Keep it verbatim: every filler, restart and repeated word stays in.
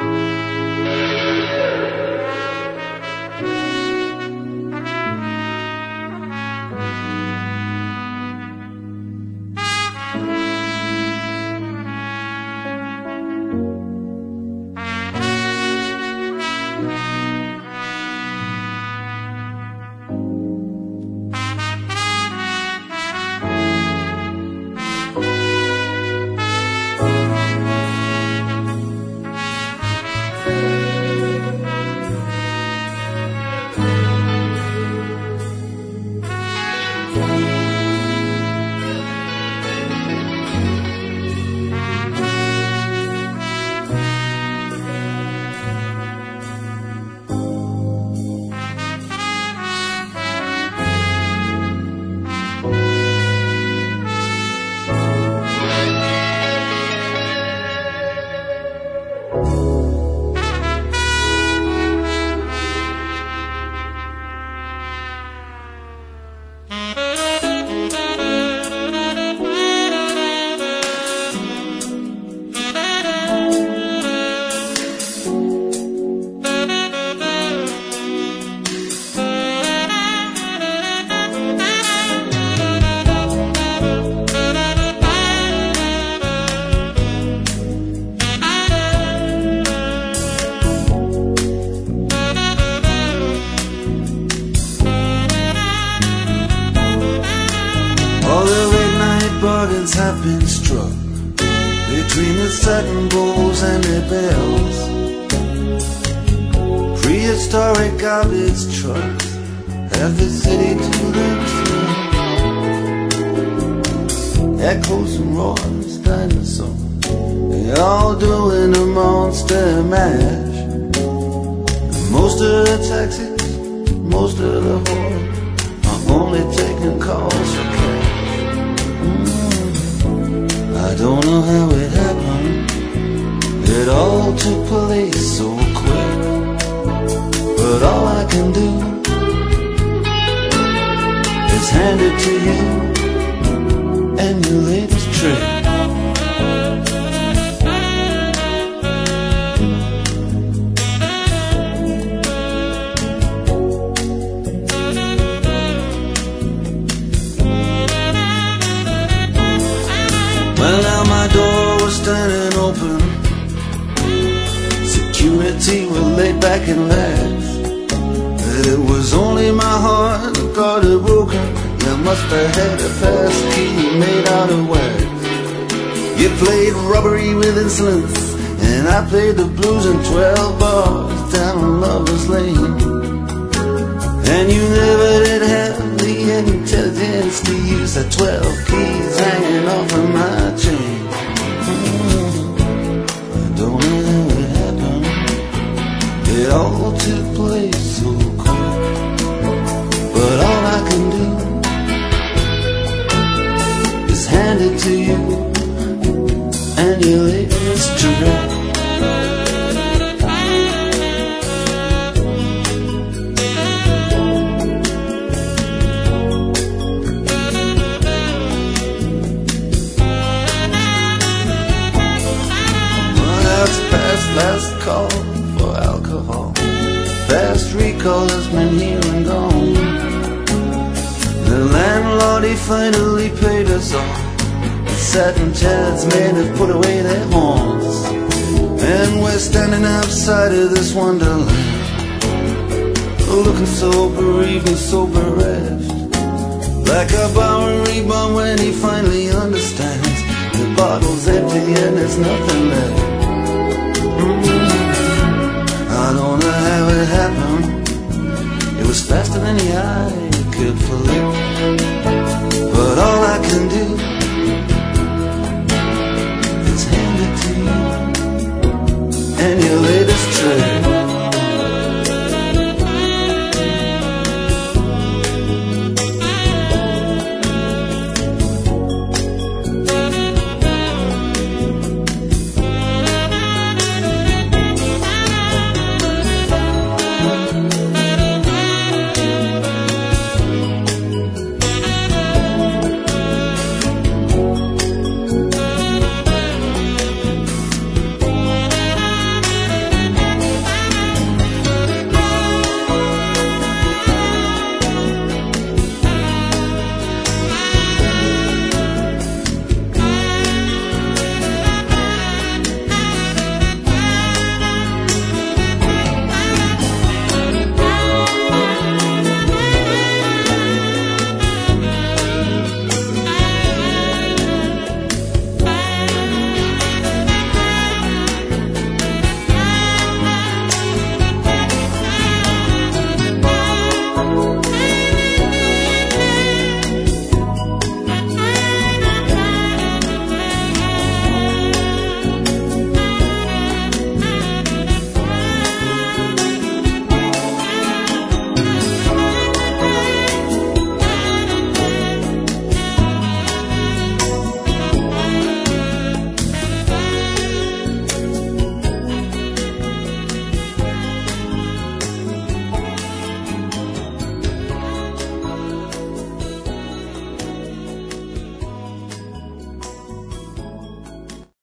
bargains have been struck between the satin bowls and their bells. Prehistoric garbage trucks have the city to themselves. Echoes and roars, dinosaurs, they all doing a monster mash. And most of the taxis, most of the whores are only taking calls for cash. I don't know how it happened. It all took place so quick. But all I can do is hand it to you and your latest trick. Well, now my door was standing open. Security was laid back and laughed. It was only my heart that got it broken. You must have had a fast key made out of wax. You played robbery with insolence, and I played the blues in twelve bars down Lover's Lane. And you never did have the intelligence to use the twelve keys hanging off of my chain. I don't know how it happened. It all took place so quick. But all I can do is hand it to you and your latest trick. Last call for alcohol. Fast recall has been here and gone. The landlord, he finally paid us off. The satin chairs made us put away their horns. And we're standing outside of this wonderland, looking so bereaved and so bereft, like a Bowery bum when he finally understands the bottle's empty and there's nothing left. I don't know how it happened. It was faster than the eye could follow. But all I can do is hand it to you and you